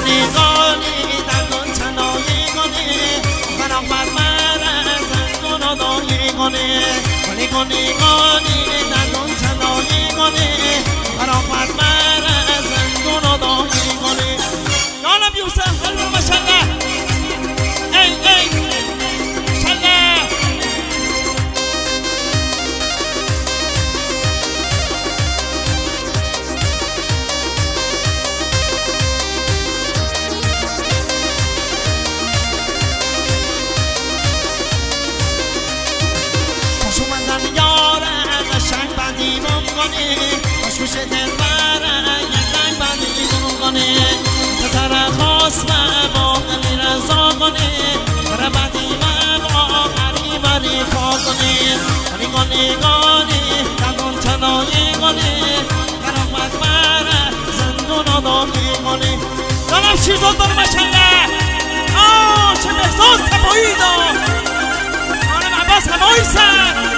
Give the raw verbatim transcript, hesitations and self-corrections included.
گانی گانی دندون چنایی گانی فرق بر من زندون و دایی گانی گانی گانی گانی دندون چنایی گانی فرق بر من زندون و دایی گانی یالم یوسف الله ماشاءالله ای ای ماشاءالله شومندن یاره قشنگ بندی بکنی خوشبوش دلبره یک رنگ بندی بکنی پسر خاص و با دلی رضا کنی بره بندی و با غریب ریفا کنی گانی گانی گانی دندون چنایی کنی قرامت بره زندون و داغی کنی دارم شیرزاد دارم ماشاءالله آه چه بهزاد تبایی دار دارم عباس هوایی سر